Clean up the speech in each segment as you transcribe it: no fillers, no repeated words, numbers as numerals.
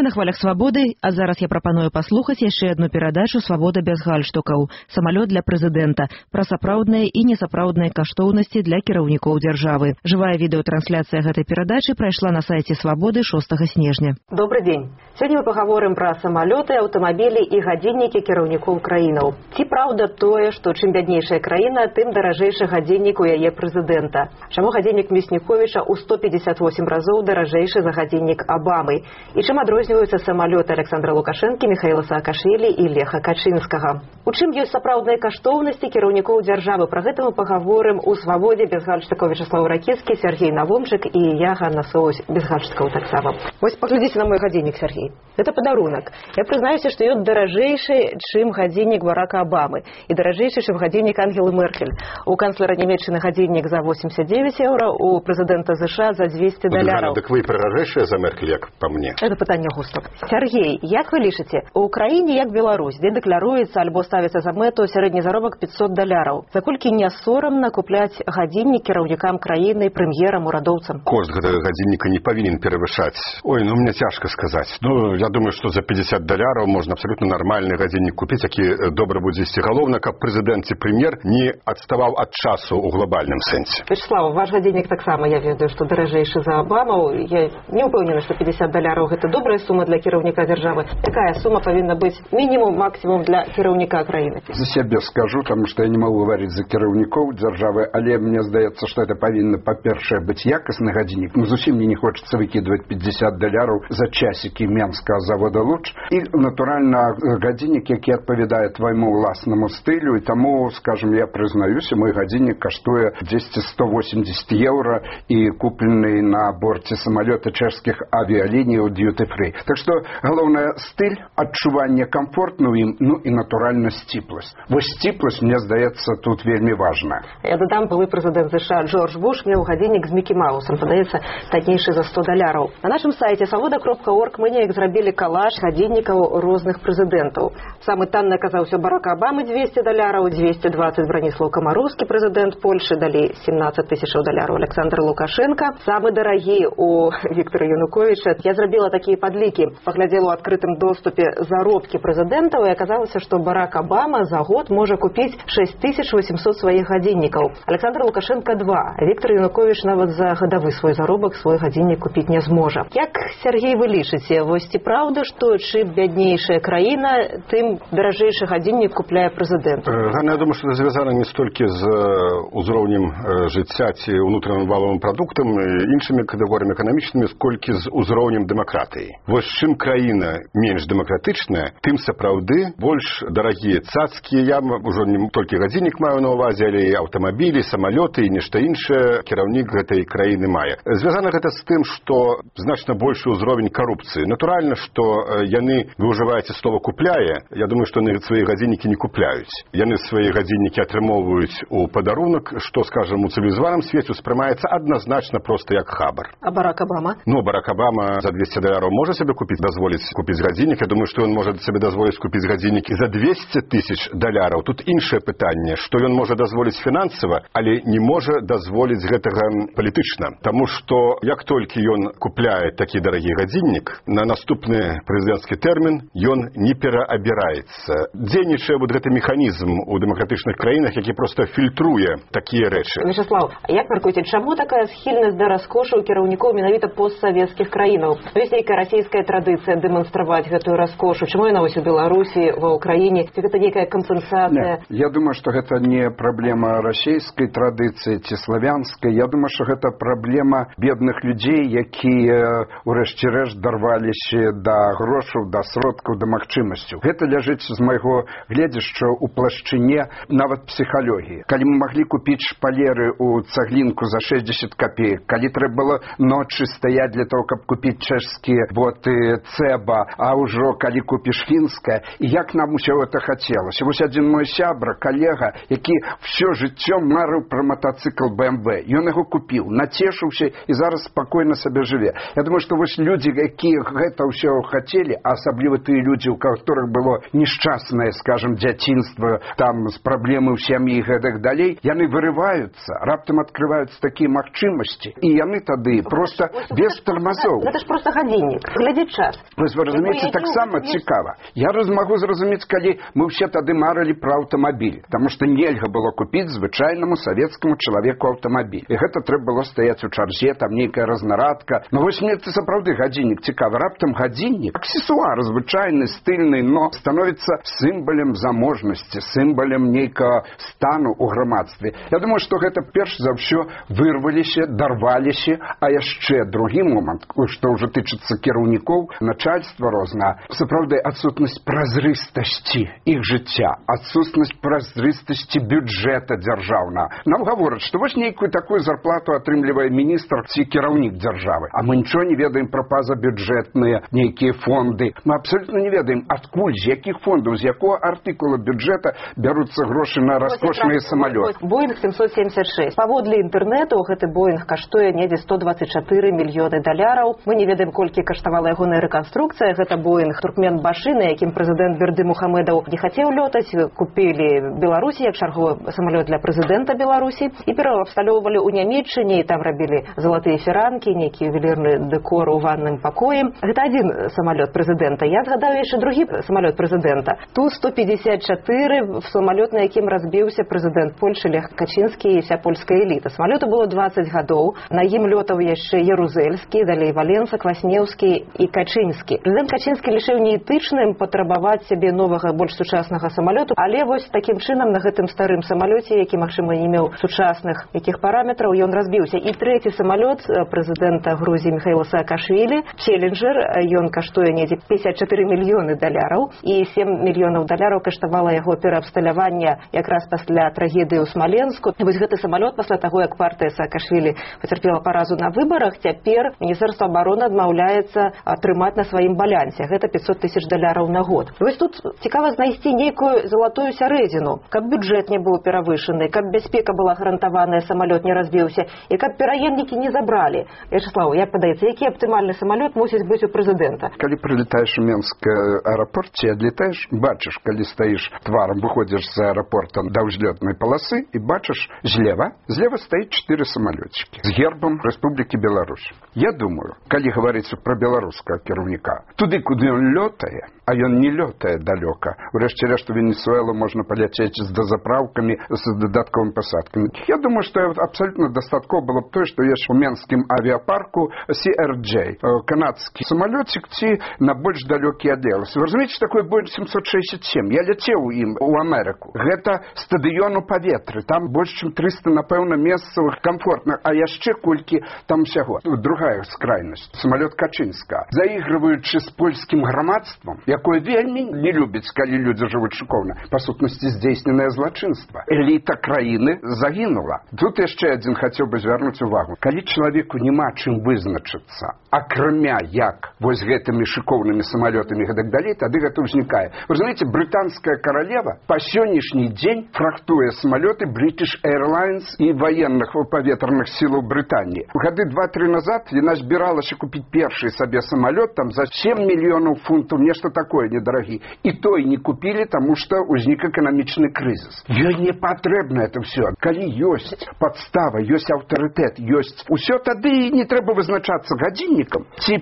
на хвалях свабоды, а зараз я прапаную паслухаць яшчэ адну перадачу «Свабода без гальштукаў». Самалёт для прэзідэнта. Пра сапраўдныя і несапраўдныя каштоўнасці для кіраўнікоў дзяржавы. Жывая відэатрансляцыя гэтай перадачы прайшла на сайце «Свабоды» 6 снежня. Добрый день. Сегодня мы поговорим про самолеты, автомобили и годинники кіраўнікоў краінаў. Ці правда тое, што чым бяднейшая краіна, тым даражэйшы годинник у яе прэзідэнта? Чаму годинник Мясніковіча ў 158 разоў даражэйшы за годинник Обамы? І чым адрозніваюцца самалёты Александра Лукашэнкі, Михаила Саакашвілі і Леха Качынскага? У чым ёсць сапраўдныя каштоўнасці кіраўнікоў дзяржавы? Пра гэта мы паговорым у «Свабодзе» без гальштукаў Вячеслав Ракіцкі, Сергей Навомчык і я, Ганна Соусь, без гальштукаў таксама. Вось паглядзіце на мой годинник, Сергей. Это подарунок. Я признаюся, што ён даражэйшы, чым годинник Барака Обамы і даражэйшы, чым годинник Ангелы Меркель. У канцлера Нямецчыны годинник за 89 евро, у прэзідэнта США за $200. Так вы даражэйшыя за Меркель, як па мне? Это пытанне густу. Сергей, як вы лічыце, у Украіне як Беларусь, дзе дэкларуецца альбо ставіцца за мэту сярэдні заробак $500? За колькі не сорамна купляць годинник кіраўнікам краіны, прэм'ерам, урадоўцам? Кошт гэтага годинника не павінен перавышаць. Ой, мне цяжка сказаць. Я думаю, што за $50 можна абсолютно нормальны годинник купіць, які добра будзе ісці. Галоўна, каб прэзідэнт ці прэм'ер не адставаў ад часу ў глобальным сэнсе. Вячеслав, ваш годинник таксама, я ведаю, што даражэйшы за Обаму. Я не ўпэўнена, што $50 гэта добрая сума для кіраўніка дзяржавы. Якая сума павінна быць мінімум, максімум для кіраўніка краіны? За сябе скажу, таму што я не магу гаварыць за кіраўнікоў дзяржавы, але мне здаецца, што это павінна, па-першае, быць якасны годинник. Зусім мне не хочацца выкідваць $50 за часики Менскага завода «Луч». І, натуральна, годинник, які адпавядае твайму ўласнаму стылю, і таму, скажем, я прызнаюся, мой годинник каштуе 180 евро і куплены на борце самолета чэшскіх авіяліній у duty-free. Так што, галоўнае, стыль, адчуванне комфортну ім, і, натуральна, сціпласць. Вось сціпласць, мне здаецца, тут вельмі важна. Я дадам, былы прэзідэнт США Джордж Буш меў годинник з Мікі Маусом, падаецца, таннейшы за $100. На нашым сайце свабода.орг мы неяк зрабілі калаж годинникаў розных прэзідэнтаў. Самы танны аказаўся Барак Обамы $200, 220 Браніслаў Камароўскі, прэзідэнт Польшы, далей $17 000 Александр Лукашенко. Самы дарагі у Віктора Януковіча. Я зрабіла такія падлікі, паглядзела ў адкрытым доступе заробкі прэзідэнтаў, і аказалася, што Барак Обама за год можа купіць 6800 сваіх годинникаў. Александр Лукашенко 2. Віктор Януковіч нават за гадавы свой заробак свой годинник купіць не зможа. Як, Сергей, вы лічыце, вось ці правда, што чым бяднейшая краіна, тым даражэйшы годинник купляе прэзідэнт? Ганна, я думаю, што это звязана не столькі з узроўнем жыцця ці ўнутраным валовым прадуктам і іншымі катэгорыямі эканамічнымі, сколькі з узроўнем дэмакратыі. Вось чым краіна менш дэмакратычная, тым сапраўды больш дарагія цацкі. Я ўжо не толькі годинник маю на ўвазе, але і аўтамабілі, самалёты і нешта іншае кіраўнік гэтай краіны мае. Звязана гэта з тым, што значна большы ўзровень карупцыі. Натуральна, што яны, вы ўжываеце слова «купляе», я думаю, што яны свае годинники не купляюць. Яны свае годинники атрымоўваюць у падарунак, што, скажам, у цывілізаваным свеце ўспрымаецца адназначна проста як хабар. А Барак Обама? Барак Обама за $200 можа сабе дазволіць купіць годинник. Я думаю, што ён можа сабе дазволіць купіць годинник і за $200 000. Тут іншае пытанне, што ён можа дазволіць фінансава, але не можа дазволіць гэтага палітычна. Таму што як толькі ён купляе такі дарагі годинник, на наступны прэзідэнцкі тэрмін ён не пераабіраецца. Дзейнічае вот гэты механізм у дэмакратычных краінах, які проста фільтруе такія рэчы. Вячеслав, а як мяркуеце, чаму такая схільнасць да раскошу ў кіраўнікоў менавіта постсавецкіх краінаў? Ёсць нейкая расійская традыцыя дэманстраваць гэтую раскошу? Чаму яна вось у Беларусі, ва Ўкраіне? Ці гэта нейкая кампенсацыя? Я думаю, што гэта не праблема расійскай традыцыі ці славянскай. Я думаю, што гэта праблема бедных людзей, якія урэшце рэшт дарваліся да грошаў, да сродкаў, да магчымасцяў. Гэта ляжыць з майго гледзяшча ў плашчыне нават псіхалогіі. Калі мы маглі купіць шпалеры ў цаглінку за 60 копеек, калі трэба было ночы стаяць для того, каб купіць чэшскія боты Цеба, а ўжо калі купіш фінскае, і як нам усё гэта хацелася. Вось адзін мой сябра, калега, які всё жыццё марыў пра матацыкл BMW. Ён яго купіў, нацешыўся і зараз спакойна сабе жыве. Я думаю, што вось людзі, якія гэта ўсё хацелі, а асабліва тыя людзі, у которых было нешчаснае, скажем, дзяцінства, там з праблемы ў сям'і і гэтак далей, яны вырываюцца, раптам адкрываюцца такія магчымасці, і яны тады просто без тармазоў. Гэта ж просто годинник. глядзець час. Вы разумееце, таксама цікава. Я магу зразумець, калі мы ўсе тады марылі пра аўтамабіль, таму што нельга было купіць звычайнаму савецкаму чалавеку аўтамабіль. І гэта трэба было стаяць у чарзе, там нейкая разнарадка. Ну вось мне це сапраўды гадзіннік цікавы. Раптам гадзіннік, аксесуар звычайны, стыльны, но становіцца сімвалем заможнасці, сімвалем нейкага стану ў грамадстве. Я думаю, што гэта перш за ўсё вырваліся, дарваліся, а яшчэ другі момант, што ўжо тычыцца кіраўнікоў, начальства рознага, сапраўды адсутнасць празрыстасці іх жыцця, адсутнасць празрыстасці бюджэта дзяржаўнага. Нам гавораць, што вось нейкую такую зарплату атрымлівае міністр ці кіраўнік дзяржавы, а мы нічого не ведаем пра пазабюджэтныя нейкія фонды. Мы абсолютно не ведаем, адкуль, з якіх фондаў, з якого артыкула бюджэта бяруцца грошы на раскошныя самалёты. Боинг 776. Паводле інтэрнэту гэты Боинг каштуе недзе 124 мільёны даляраў. Мы не ведаем, колькі каштавала ягоная рэканструкцыя. Гэта Боинг Туркменбашы, на якім прэзідэнт Берды Мухамедаў не хацеў лётаць. Купілі Беларусі як чарговы самалёт для прэзідэнта Беларусі і пераабсталёўвалі ў Нямецчыне, і там рабілі залатыя фіранкі, нейкі ювелірны дэкор у ванным пакоі. Гэта адзін самалёт прэзідэнта. Я згадаю яшчэ другі самалёт прэзідэнта. Ту-154, самалёт, на якім разбіўся прэзідэнт Польшы Лех Качынскі і вся польская эліта. Самалёту было 20 гадоў. На ім лётаў яшчэ Ярузельскі, далей Валенса, Кваснеўскі і Качынскі. Прэзідэнт Качынскі лічыў неэтычным патрабаваць сябе новага, больш сучаснага самалёту, але вось такім чынам на гэтым старым самалёце, які, магчыма, не меў сучасных якіх параметраў, ён разбіўся. І трэці самалёт прэзідэнта Грузіі Михаіла Саакашвілі, Челленджер, ён каштуе недзе 54 мільёны даляраў, і 7 мільёнаў даляраў каштавала яго пераабсталяванне якраз пасля трагедыі ў Смаленску. І вось гэты самалёт пасля таго, як партыя Саакашвілі пацярпела паразу на выбарах, цяпер Міністэрства абароны адмаўляецца атрымаць на сваім балянсе. Гэта 500 тысяч даляраў на год. І вось тут цікава знайсці нейкую залатую сярэдзіну, каб бюджэт не быў перавышаны, каб бяспека была гарантаваная, самалёт не разбіўся, і каб пераемнікі не забралі. Вячеслав, як падаецца, які аптымальны самалёт мусіць быць у прэзідэнта? Калі прылетаеш у Менскі аэрапорт, ці адлетаеш, бачыш, калі стаіш тварам, выходзіш з аэрапорта да ўзлётнай паласы і бачыш злева стаіць 4 самалёцікі з гербам Рэспублікі Беларусь. Я думаю, калі гаварыць пра беларускага кіраўніка, туды, куды ён лётае, а ён не лётае далёка. Урэшце рэшт у Венесуэлу можна паляцець з дазапраўкамі, з дадатковымі пасадкамі. Я думаю, што абсолютно дастаткова было б тое, што ёсць у Менскім авіапарку CRJ, канадскі самалёцік, ці на больш далёкія адлегласці. Вы разумееце, такое Боинг 767. Я ляцеў ім у Амерыку. Гэта стадыён у паветры. Там больш, чым 300, напэўна, месцавых камфортных, а яшчэ колькі там усяго. Другая скрайнасць. Самалёт Качынска. Заігрываючы з польскім грамадствам, якое вельмі не любіць, калі людзі жывуць шыкоўна. Па сутнасці здзейсненае злачынства. Эліта краіны загінула. Тут яшчэ адзін хацеў бы звярнуць увагу. Калі чалавеку няма чым вызначыцца, акрамя як вось гэтымі шыкоўнымі самалётамі і гэтак далей, тады гэта ўзнікае. Вы знаеце, брытанская каралева па сённяшні дзень фрахтуе самалёты British Airlines і ваенных паветраных сілаў Брытаніі. Гады 2-3 назад яна збіралася купіць першы сабе самалёт там за 7 мільёнаў фунтаў, нешта такое недарагі. І той не купілі, таму што ўзнік эканамічны крызіс. Ёй не патрэбна это ўсё. Калі ёсць падстава, ёсць аўтарытэт, ёсць усё, тады не трэба вызначацца гадзіннікам ці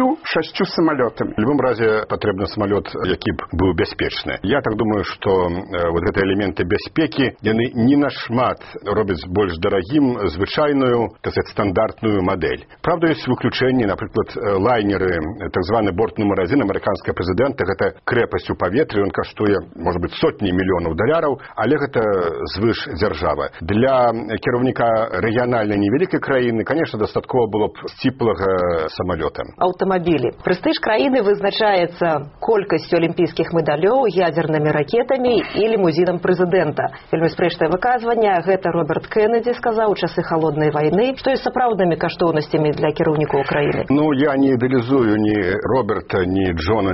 5-6 самалётамі. В любом разе патрэбны самалёт, які б быў бяспечны. Я так думаю, што вот гэтыя элементы бяспекі, яны не нашмат робяць больш дарагім звычайную, так сказать, стандартную мадэль. Правда, ёсць выключэнні, напрыклад, лайнеры, так званы борт нумар 1 амерыканскага прэзідэнта, гэта крэпасць у паветры, ён каштуе, можа быць, сотні мільёнаў даляраў, але гэта звыш дзяржава. Для кіраўніка рэгіянальнай невялікай краіны, конечно, дастаткова было б сціплага самалёта. Аўтамабілі. Прэстыж краіны вызначаецца колькасцю алімпійскіх медалёў, ядзернымі ракетамі і лімузінам прэзідэнта. Вельмі спрэчнае выказванне. Гэта Роберт Кеннеді сказаў у часы халоднай вайны, што ёсць сапраўднымі каштоўнасцямі для кіраўнікоў краіны. Ну, я не ідэалізую ні Роберта, ні Джона, ні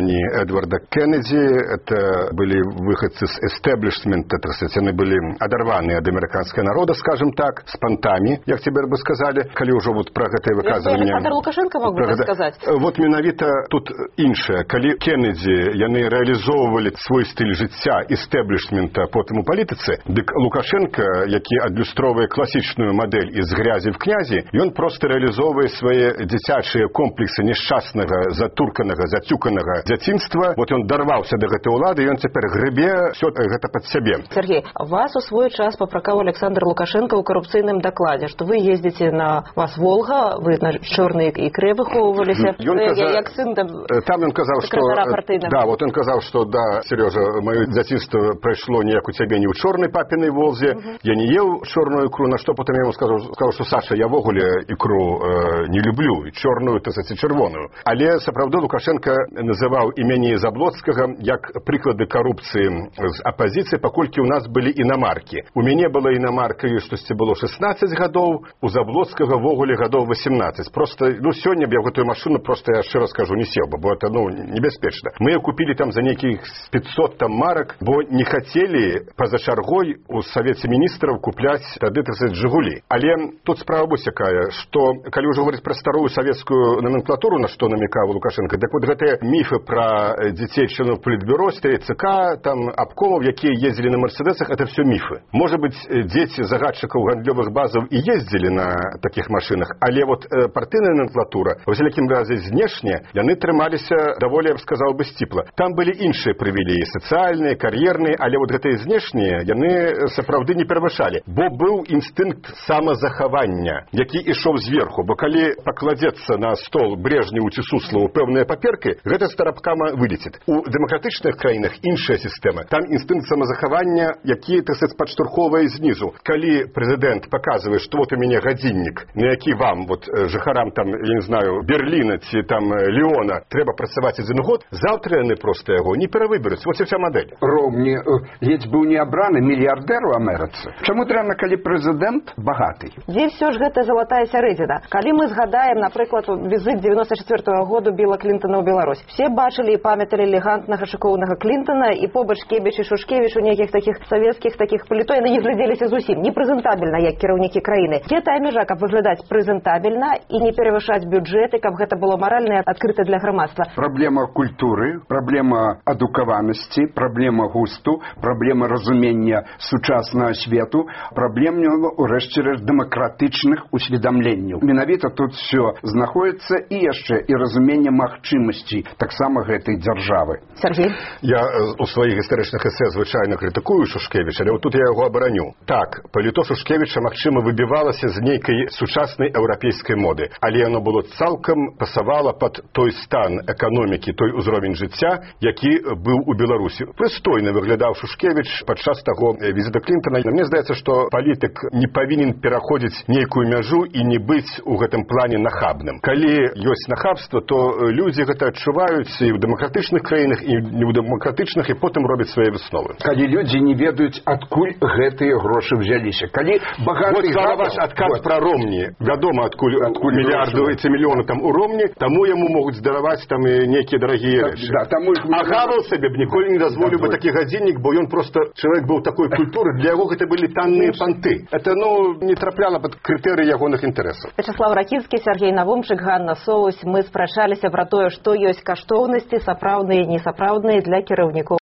Эдварда Кеннеди. Это были выходцы с эстеблишмента, так сказать, они были оторваны от американского народа, скажем так, с понтами, як теперь бы сказали, коли уже вот про это выказывание. Александр Лукашенко мог бы так сказать. Вот менавіта тут іншае. Калі Кеннеди, яны реализовывали свой стиль жыцця эстеблишмента потым у палітыцы, дык Лукашенко, які адлюстроўвае класічную модель из грязи в князи, ён просто реализовывает свои дзіцячыя комплексы несчастнага, затурканага, зацюканага дзяцінства. Вот он дорвался до гэтай улады, и он теперь гребе все гэта под себе. Сергей, вас у свой час попракаў Александр Лукашенко ў карупцыйным дакладзе, што вы ездите на вас Волга, вы на чорнай ікры выхоўваліся. Як сын там он казаў, што да, вот он казаў, што да, Сережа, маё дзяцінства прайшло неяк у цябе не ў чорнай папінай Волзе, я не ел чорную ікру, на што потым я ему сказаў, што Саша, я вогуле ікру не люблю, чорную, так сказать, чырвоную. Але сапраўды Лукашенко называў імені Заблоцкага як прыклады карупцыі з апазіцыі, паколькі ў нас былі інамаркі. У мяне была інамарка, ёй штосьці было 16 гадоў, у Заблоцкага вогуле гадоў 18. Просто, сёння б я в гэтую машину просто, я шчыра скажу, не сел бы, бо это, небяспечна. Мы ее купили там за неких 500 там марок, бо не хотели поза чаргой у Совете Министров купляць тады, так сказать, «Жигули». Але тут справа вось якая, што, калі ўжо говорить про старую советскую номенклатуру, на што намекаў Лукашенко, так вот гэтыя міфы про дзяцей членов Политбюро, ЦК, там, обкомов, якія ездили на Мерседесах, это все мифы. Может быть, дети загадчиков гандлёвых базов и ездили на таких машинах, але вот партийная номенклатура, во всякім разе знешне, яны трымаліся даволі, я б сказал бы, сціпла. Там были іншыя прывілеі, сацыяльныя, кар'ерныя, але вот гэтыя знешнія, яны сапраўды не перавышалі. Бо быў інстынкт самазахавання, які ішоў зверху, бо калі пакладзецца на стол Брежневу ці Суслову пэўныя паперкі, гэта старапкама вылеціць. У дэмакратычных краінах іншая сістэма. Там інстынкт самазахавання, які, так сказать, падштурхоўвае знізу. Калі прэзідэнт паказвае, што вот у мяне гадзіннік, на які вам, вот, жыхарам там, я не знаю, Берліна ці там Леона трэба працаваць 1 год, заўтра яны проста яго не перавыберуць. Вот вся модель. Ромні, ледзь быў не абраны мільярдэр у Амерыцы. Чаму дрэнна, калі прэзідэнт багаты? Дзе ўсё ж гэта залатая сярэдзіна? Калі мы згадаем, напрыклад, візіт 94-го году Білла Клінтона ў Беларусь. Все бачылі і памяталі элегантнага, шыкоўнага Клінтона, і побач Кебіч і Шушкевіч у нейкіх такіх савецкіх такіх паліто, яны не глядзеліся зусім не прэзентабельна, як кіраўнікі краіны. Дзе тая мяжа, каб выглядаць прэзентабельна і не перавышаць бюджэты, каб гэта было маральна і адкрыта для грамадства? Праблема культуры, праблема адукаванасці, праблема густу, праблема разумення сучаснага свету, праблема, урэшце рэшт, дэмакратычных усведамленняў. Менавіта тут все знаходіцца і яшчэ і разуменне магчымасцей таксама гэтай дзяржавы. Сергей? Я у сваіх гістарычных эсэ звычайна крытыкую Шушкевіча, але тут я яго абараню. Так, паліто Шушкевіча, магчыма, выбівалася з нейкай сучаснай еўрапейскай моды, але яно было цалкам пасавала пад той стан эканомікі, той узровень жыцця, які быў у Беларусі. Прыстойна выглядаў Шушкевіч падчас таго візіта Клінтона. Мне здаецца, што палітык не павінен пераходзіць нейкую мяжу і не быць у гэтым плане нахабным. Калі ёсць нахабства, то людзі гэта адчуваюць і ў дэмакратычных краінах, і не ў дэмакратычных, і потым робяць свае высновы. Калі людзі не ведаюць, адкуль гэтыя грошы взяліся. Калі багаты ваш адказ пра Ромні. Вядома, адкуль мільярды ці мільёны там у Ромні, таму яму могуць дараваць там і нейкія дарагія рэчы. А Гавел сабе б ніколі не дазволіў бы такі гадзіннік, бо ён просто чалавек быў такой культуры, для яго гэта былі танныя панты. Это, не трапляла пад крытэрыі ягоных інтарэсаў. Вячеслав Ракіцкі, Сергей Навумчык, Ганна Соус. Мы спрачаліся пра тое, што ёсць каштоўнасці, сапраўдныя і несапраўдныя для кіраўнікоў